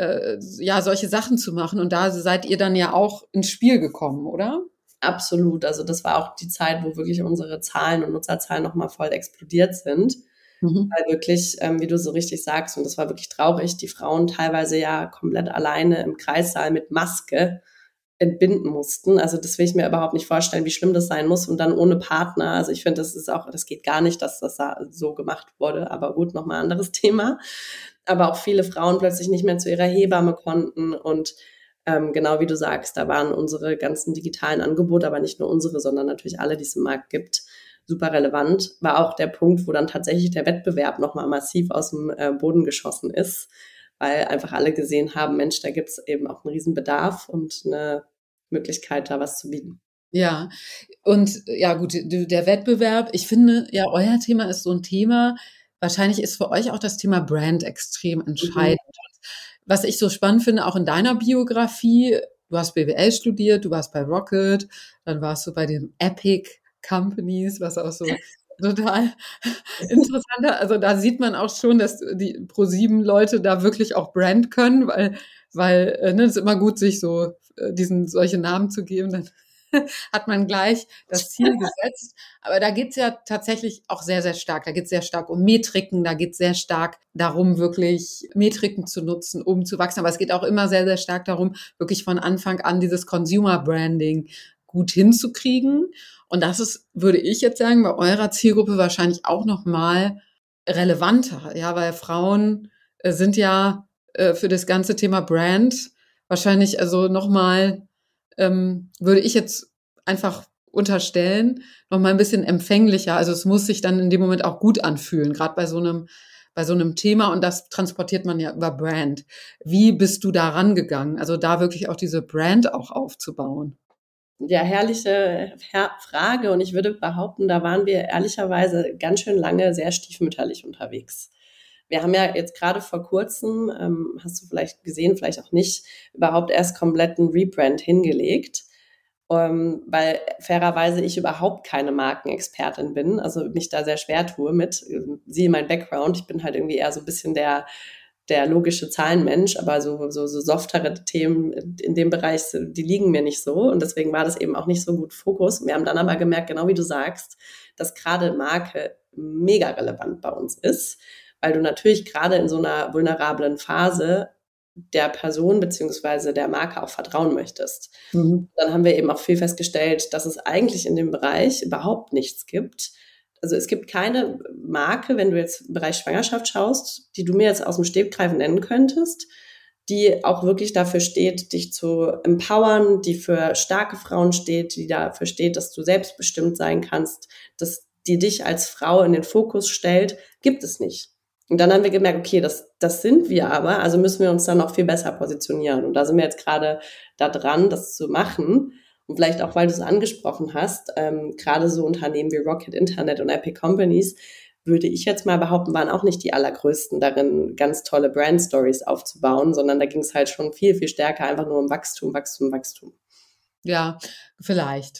ja, solche Sachen zu machen. Und da seid ihr dann ja auch ins Spiel gekommen, oder? Absolut. Also das war auch die Zeit, wo wirklich unsere Zahlen und Nutzerzahlen nochmal voll explodiert sind. Weil wirklich, wie du so richtig sagst, und das war wirklich traurig, die Frauen teilweise ja komplett alleine im Kreissaal mit Maske entbinden mussten. Also das will ich mir überhaupt nicht vorstellen, wie schlimm das sein muss und dann ohne Partner. Also ich finde, das geht gar nicht, dass das so gemacht wurde. Aber gut, nochmal ein anderes Thema. Aber auch viele Frauen plötzlich nicht mehr zu ihrer Hebamme konnten und genau wie du sagst, da waren unsere ganzen digitalen Angebote, aber nicht nur unsere, sondern natürlich alle, die es im Markt gibt, super relevant. War auch der Punkt, wo dann tatsächlich der Wettbewerb nochmal massiv aus dem Boden geschossen ist, weil einfach alle gesehen haben, Mensch, da gibt es eben auch einen riesen Bedarf und eine Möglichkeit, da was zu bieten. Ja, und ja gut, der Wettbewerb, ich finde, ja, euer Thema ist so ein Thema, wahrscheinlich ist für euch auch das Thema Brand extrem entscheidend. Was ich so spannend finde, auch in deiner Biografie, du hast BWL studiert, du warst bei Rocket, dann warst du bei den Epic Companies, was auch so total interessanter. Also da sieht man auch schon, dass die ProSieben-Leute da wirklich auch Brand können, weil es ist immer gut, sich so solche Namen zu geben, dann hat man gleich das Ziel gesetzt. Aber da geht's ja tatsächlich auch sehr, sehr stark. Da geht's sehr stark um Metriken, da geht's sehr stark darum, wirklich Metriken zu nutzen, um zu wachsen. Aber es geht auch immer sehr, sehr stark darum, wirklich von Anfang an dieses Consumer Branding gut hinzukriegen. Und das ist, würde ich jetzt sagen, bei eurer Zielgruppe wahrscheinlich auch nochmal relevanter. Ja, weil Frauen sind ja für das ganze Thema Brand wahrscheinlich also nochmal würde ich jetzt einfach unterstellen, noch mal ein bisschen empfänglicher. Also es muss sich dann in dem Moment auch gut anfühlen, gerade bei so einem Thema. Und das transportiert man ja über Brand. Wie bist du da rangegangen? Also da wirklich auch diese Brand auch aufzubauen. Ja, herrliche Frage. Und ich würde behaupten, da waren wir ehrlicherweise ganz schön lange sehr stiefmütterlich unterwegs. Wir haben ja jetzt gerade vor kurzem, hast du vielleicht gesehen, vielleicht auch nicht, überhaupt erst kompletten Rebrand hingelegt, weil fairerweise ich überhaupt keine Markenexpertin bin, also mich da sehr schwer tue mit, siehe mein Background, ich bin halt irgendwie eher so ein bisschen der logische Zahlenmensch, aber so softere Themen in dem Bereich, die liegen mir nicht so und deswegen war das eben auch nicht so gut Fokus. Wir haben dann aber gemerkt, genau wie du sagst, dass gerade Marke mega relevant bei uns ist, weil du natürlich gerade in so einer vulnerablen Phase der Person beziehungsweise der Marke auch vertrauen möchtest. Mhm. Dann haben wir eben auch viel festgestellt, dass es eigentlich in dem Bereich überhaupt nichts gibt. Also es gibt keine Marke, wenn du jetzt im Bereich Schwangerschaft schaust, die du mir jetzt aus dem Stegreif nennen könntest, die auch wirklich dafür steht, dich zu empowern, die für starke Frauen steht, die dafür steht, dass du selbstbestimmt sein kannst, dass die dich als Frau in den Fokus stellt, gibt es nicht. Und dann haben wir gemerkt, okay, das sind wir aber, also müssen wir uns dann noch viel besser positionieren. Und da sind wir jetzt gerade da dran, das zu machen. Und vielleicht auch, weil du es angesprochen hast, gerade so Unternehmen wie Rocket Internet und Epic Companies, würde ich jetzt mal behaupten, waren auch nicht die allergrößten darin, ganz tolle Brand-Stories aufzubauen, sondern da ging es halt schon viel, viel stärker einfach nur um Wachstum, Wachstum, Wachstum. Ja, vielleicht.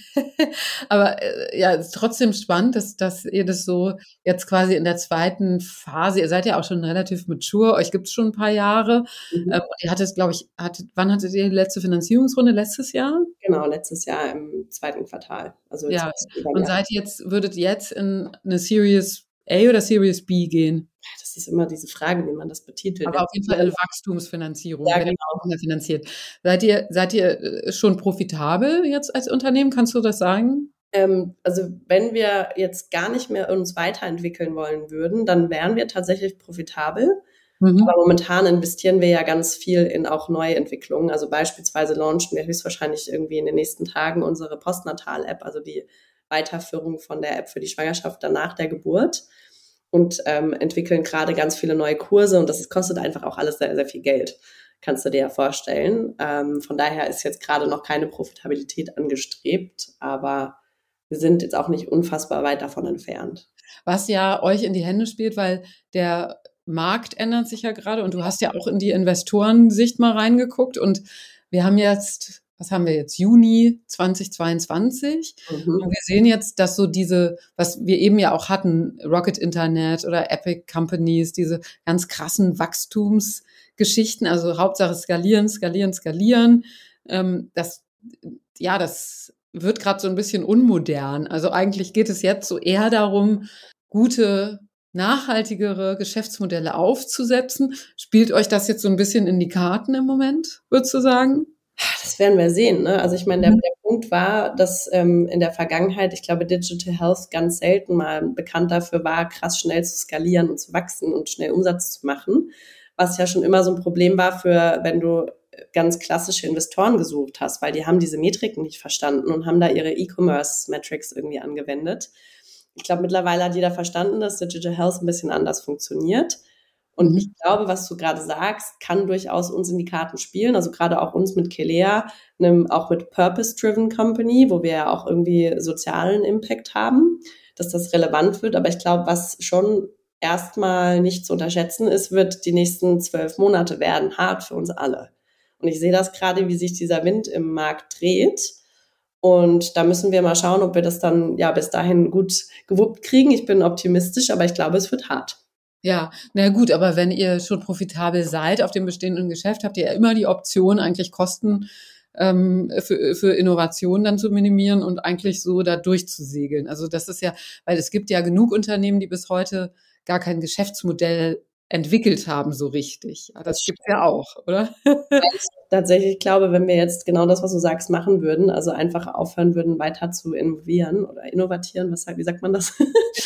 Aber ja, es ist trotzdem spannend, dass ihr das so jetzt quasi in der zweiten Phase, ihr seid ja auch schon relativ mature, euch gibt es schon ein paar Jahre. Und ihr hattet, glaube ich, wann hattet ihr die letzte Finanzierungsrunde? Letztes Jahr? Genau, letztes Jahr im zweiten Quartal. Also ja, und würdet jetzt in eine Series A oder Series B gehen? Das ist immer diese Frage, wie man das betitelt. Aber auf jeden Fall eine Wachstumsfinanzierung, ja, wenn ihr auch mehr finanziert. Seid ihr schon profitabel jetzt als Unternehmen? Kannst du das sagen? Also wenn wir jetzt gar nicht mehr uns weiterentwickeln wollen würden, dann wären wir tatsächlich profitabel. Aber momentan investieren wir ja ganz viel in auch neue Entwicklungen. Also beispielsweise launchen wir höchstwahrscheinlich irgendwie in den nächsten Tagen unsere Postnatal-App, also die Weiterführung von der App für die Schwangerschaft danach der Geburt. Und entwickeln gerade ganz viele neue Kurse und das kostet einfach auch alles sehr, sehr viel Geld, kannst du dir ja vorstellen. Von daher ist jetzt gerade noch keine Profitabilität angestrebt, aber wir sind jetzt auch nicht unfassbar weit davon entfernt. Was ja euch in die Hände spielt, weil der Markt ändert sich ja gerade und du hast ja auch in die Investorensicht mal reingeguckt und wir haben jetzt, was haben wir jetzt, Juni 2022 und wir sehen jetzt, dass so was wir eben ja auch hatten, Rocket Internet oder Epic Companies, diese ganz krassen Wachstumsgeschichten, also Hauptsache skalieren, das wird gerade so ein bisschen unmodern. Also eigentlich geht es jetzt so eher darum, gute, nachhaltigere Geschäftsmodelle aufzusetzen. Spielt euch das jetzt so ein bisschen in die Karten im Moment, würdest du sagen? Das werden wir sehen, ne? Also ich meine, der Punkt war, dass in der Vergangenheit, ich glaube, Digital Health ganz selten mal bekannt dafür war, krass schnell zu skalieren und zu wachsen und schnell Umsatz zu machen, was ja schon immer so ein Problem war für, wenn du ganz klassische Investoren gesucht hast, weil die haben diese Metriken nicht verstanden und haben da ihre E-Commerce-Metrics irgendwie angewendet. Ich glaube, mittlerweile hat jeder verstanden, dass Digital Health ein bisschen anders funktioniert. Und ich glaube, was du gerade sagst, kann durchaus uns in die Karten spielen. Also gerade auch uns mit Kelea, auch mit Purpose-Driven Company, wo wir ja auch irgendwie sozialen Impact haben, dass das relevant wird. Aber ich glaube, was schon erstmal nicht zu unterschätzen ist, wird die nächsten 12 Monate werden hart für uns alle. Und ich sehe das gerade, wie sich dieser Wind im Markt dreht. Und da müssen wir mal schauen, ob wir das dann ja bis dahin gut gewuppt kriegen. Ich bin optimistisch, aber ich glaube, es wird hart. Ja, na gut, aber wenn ihr schon profitabel seid auf dem bestehenden Geschäft, habt ihr ja immer die Option, eigentlich Kosten für Innovation dann zu minimieren und eigentlich so da durchzusegeln. Also das ist ja, weil es gibt ja genug Unternehmen, die bis heute gar kein Geschäftsmodell entwickelt haben so richtig. Ja, das gibt's ja auch, oder? Ich tatsächlich glaube, wenn wir jetzt genau das, was du sagst, machen würden, also einfach aufhören würden, weiter zu innovieren oder innovatieren, wie sagt man das?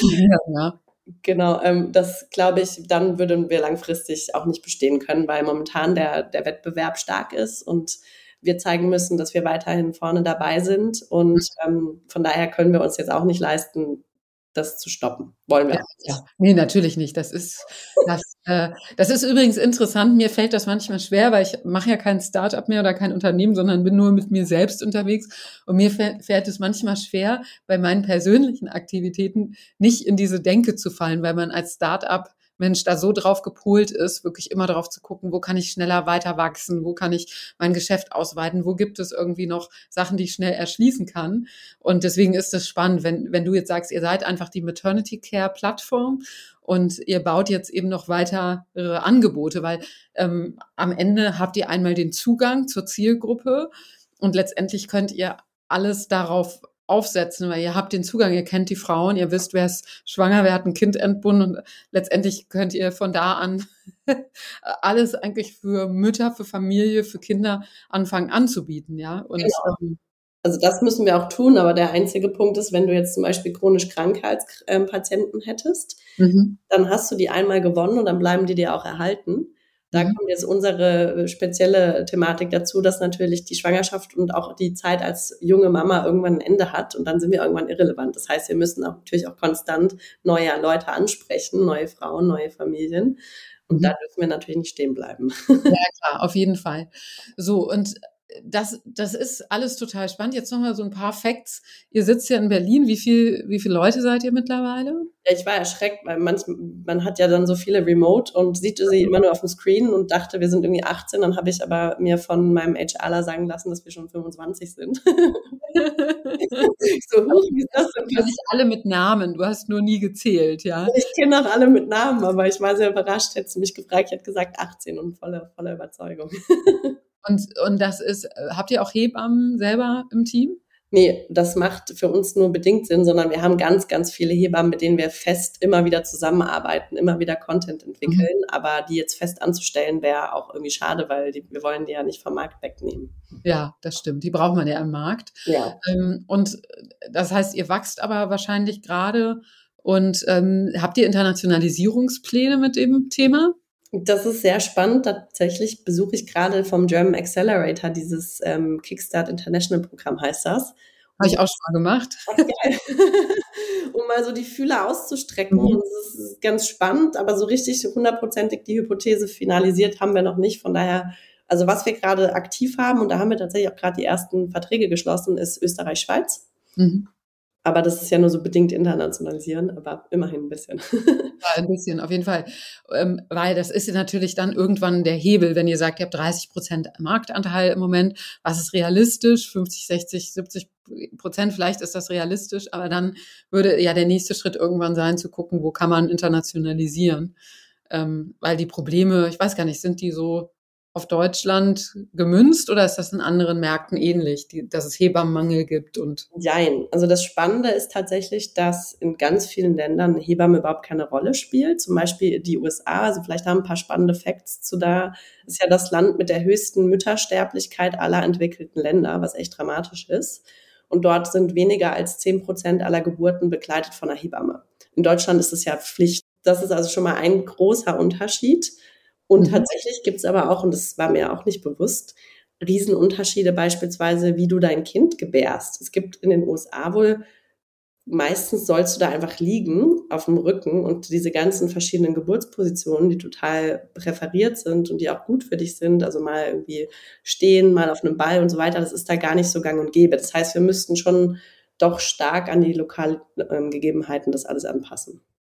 Ja. Genau, das glaube ich, dann würden wir langfristig auch nicht bestehen können, weil momentan der Wettbewerb stark ist und wir zeigen müssen, dass wir weiterhin vorne dabei sind. Und von daher können wir uns jetzt auch nicht leisten, das zu stoppen. Wollen wir auch nicht. Ja. Nee, natürlich nicht. Das ist übrigens interessant. Mir fällt das manchmal schwer, weil ich mache ja kein Start-up mehr oder kein Unternehmen, sondern bin nur mit mir selbst unterwegs. Und mir fällt es manchmal schwer, bei meinen persönlichen Aktivitäten nicht in diese Denke zu fallen, weil man als Start-up Mensch da so drauf gepolt ist, wirklich immer drauf zu gucken, wo kann ich schneller weiter wachsen, wo kann ich mein Geschäft ausweiten, wo gibt es irgendwie noch Sachen, die ich schnell erschließen kann. Und deswegen ist es spannend, wenn du jetzt sagst, ihr seid einfach die Maternity Care Plattform und ihr baut jetzt eben noch weitere Angebote, weil am Ende habt ihr einmal den Zugang zur Zielgruppe und letztendlich könnt ihr alles darauf aufsetzen, weil ihr habt den Zugang, ihr kennt die Frauen, ihr wisst, wer ist schwanger, wer hat ein Kind entbunden und letztendlich könnt ihr von da an alles eigentlich für Mütter, für Familie, für Kinder anfangen anzubieten, ja. Und also das müssen wir auch tun, aber der einzige Punkt ist, wenn du jetzt zum Beispiel chronisch Krankheitspatienten hättest, dann hast du die einmal gewonnen und dann bleiben die dir auch erhalten. Da kommt jetzt unsere spezielle Thematik dazu, dass natürlich die Schwangerschaft und auch die Zeit als junge Mama irgendwann ein Ende hat und dann sind wir irgendwann irrelevant. Das heißt, wir müssen auch natürlich auch konstant neue Leute ansprechen, neue Frauen, neue Familien. Und da dürfen wir natürlich nicht stehen bleiben. Ja, klar, auf jeden Fall. So, und das ist alles total spannend. Jetzt nochmal so ein paar Facts. Ihr sitzt ja in Berlin. Wie viele Leute seid ihr mittlerweile? Ja, ich war erschreckt, weil man hat ja dann so viele remote und sieht sie immer nur auf dem Screen und dachte, wir sind irgendwie 18. Dann habe ich aber mir von meinem HRler sagen lassen, dass wir schon 25 sind. So, wie ist das denn? Nicht alle mit Namen. Du hast nur nie gezählt, ja? Ich kenne auch alle mit Namen, aber ich war sehr überrascht. Hättest du mich gefragt, ich hätte gesagt 18 und voller Überzeugung. Und das ist, habt ihr auch Hebammen selber im Team? Nee, das macht für uns nur bedingt Sinn, sondern wir haben ganz, ganz viele Hebammen, mit denen wir fest immer wieder zusammenarbeiten, immer wieder Content entwickeln. Aber die jetzt fest anzustellen, wäre auch irgendwie schade, weil wir wollen die ja nicht vom Markt wegnehmen. Ja, das stimmt. Die braucht man ja im Markt. Ja. Und das heißt, ihr wächst aber wahrscheinlich gerade. Und habt ihr Internationalisierungspläne mit dem Thema? Das ist sehr spannend. Tatsächlich besuche ich gerade vom German Accelerator dieses Kickstart International Programm, heißt das. Habe ich auch schon mal gemacht. Ach, geil. Um mal so die Fühler auszustrecken. Und das ist ganz spannend, aber so richtig 100%ig die Hypothese finalisiert haben wir noch nicht. Von daher, also was wir gerade aktiv haben, und da haben wir tatsächlich auch gerade die ersten Verträge geschlossen, ist Österreich-Schweiz. Aber das ist ja nur so bedingt internationalisieren, aber immerhin ein bisschen. Ja, ein bisschen, auf jeden Fall. Weil das ist ja natürlich dann irgendwann der Hebel, wenn ihr sagt, ihr habt 30% Marktanteil im Moment. Was ist realistisch? 50, 60, 70%, vielleicht ist das realistisch, aber dann würde ja der nächste Schritt irgendwann sein, zu gucken, wo kann man internationalisieren. Weil die Probleme, ich weiß gar nicht, sind die so auf Deutschland gemünzt oder ist das in anderen Märkten ähnlich, dass es Hebammenmangel gibt? Jein. Also das Spannende ist tatsächlich, dass in ganz vielen Ländern eine Hebamme überhaupt keine Rolle spielt. Zum Beispiel die USA, also vielleicht haben ein paar spannende Facts zu da. Ist ja das Land mit der höchsten Müttersterblichkeit aller entwickelten Länder, was echt dramatisch ist. Und dort sind weniger als 10% aller Geburten begleitet von einer Hebamme. In Deutschland ist es ja Pflicht. Das ist also schon mal ein großer Unterschied. Und tatsächlich gibt es aber auch, und das war mir auch nicht bewusst, Riesenunterschiede beispielsweise, wie du dein Kind gebärst. Es gibt in den USA wohl, meistens sollst du da einfach liegen auf dem Rücken und diese ganzen verschiedenen Geburtspositionen, die total präferiert sind und die auch gut für dich sind, also mal irgendwie stehen, mal auf einem Ball und so weiter, das ist da gar nicht so gang und gäbe. Das heißt, wir müssten schon doch stark an die lokalen Gegebenheiten das alles anpassen.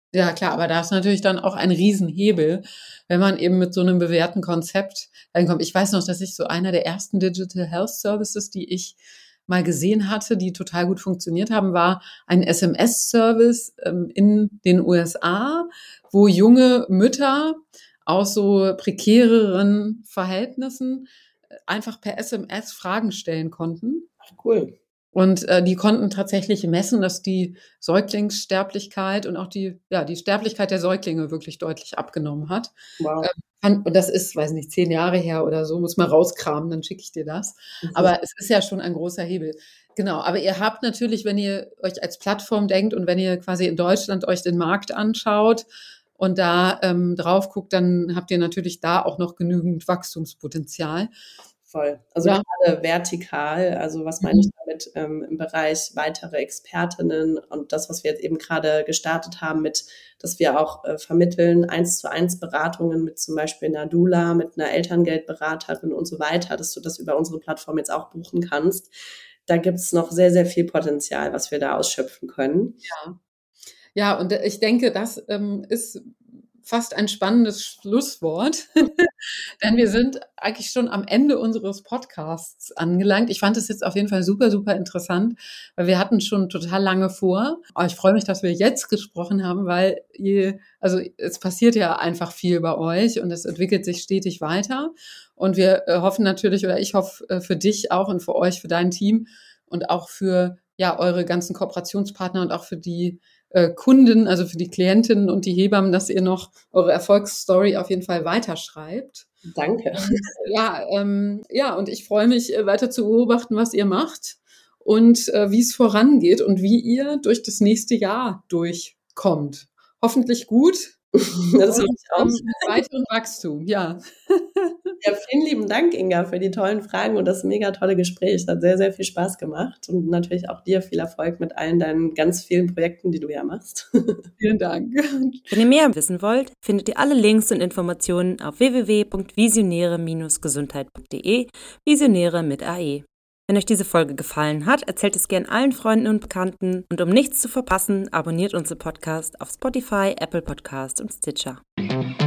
Ja, klar, aber da ist natürlich dann auch ein Riesenhebel, wenn man eben mit so einem bewährten Konzept reinkommt. Ich weiß noch, dass ich so einer der ersten Digital Health Services, die ich mal gesehen hatte, die total gut funktioniert haben, war ein SMS-Service in den USA, wo junge Mütter aus so prekäreren Verhältnissen einfach per SMS Fragen stellen konnten. Ach, cool. Und die konnten tatsächlich messen, dass die Säuglingssterblichkeit und auch die Sterblichkeit der Säuglinge wirklich deutlich abgenommen hat. Wow. Und das ist, weiß nicht, 10 Jahre her oder so, muss mal rauskramen, dann schicke ich dir das. Aber es ist ja schon ein großer Hebel. Genau, aber ihr habt natürlich, wenn ihr euch als Plattform denkt und wenn ihr quasi in Deutschland euch den Markt anschaut und da drauf guckt, dann habt ihr natürlich da auch noch genügend Wachstumspotenzial. Voll. Also gerade vertikal, also was meine ich damit im Bereich weitere Expertinnen und das, was wir jetzt eben gerade gestartet haben mit, dass wir auch vermitteln, 1:1 Beratungen mit zum Beispiel einer Doula, mit einer Elterngeldberaterin und so weiter, dass du das über unsere Plattform jetzt auch buchen kannst. Da gibt's noch sehr, sehr viel Potenzial, was wir da ausschöpfen können. Ja, und ich denke, das ist fast ein spannendes Schlusswort, denn wir sind eigentlich schon am Ende unseres Podcasts angelangt. Ich fand es jetzt auf jeden Fall super, super interessant, weil wir hatten schon total lange vor. Aber ich freue mich, dass wir jetzt gesprochen haben, weil es passiert ja einfach viel bei euch und es entwickelt sich stetig weiter. Und wir hoffen natürlich, oder ich hoffe für dich auch und für euch, für dein Team und auch für eure ganzen Kooperationspartner und auch für die Kunden, also für die Klientinnen und die Hebammen, dass ihr noch eure Erfolgsstory auf jeden Fall weiterschreibt. Danke. Und ich freue mich, weiter zu beobachten, was ihr macht und wie es vorangeht und wie ihr durch das nächste Jahr durchkommt. Hoffentlich gut. Das hoffe ich auch. Weiteren Wachstum, ja. Ja, vielen lieben Dank, Inga, für die tollen Fragen und das mega tolle Gespräch. Es hat sehr, sehr viel Spaß gemacht und natürlich auch dir viel Erfolg mit allen deinen ganz vielen Projekten, die du ja machst. Vielen Dank. Wenn ihr mehr wissen wollt, findet ihr alle Links und Informationen auf www.visionäre-gesundheit.de, Visionäre mit AE. Wenn euch diese Folge gefallen hat, erzählt es gern allen Freunden und Bekannten und um nichts zu verpassen, abonniert unseren Podcast auf Spotify, Apple Podcast und Stitcher.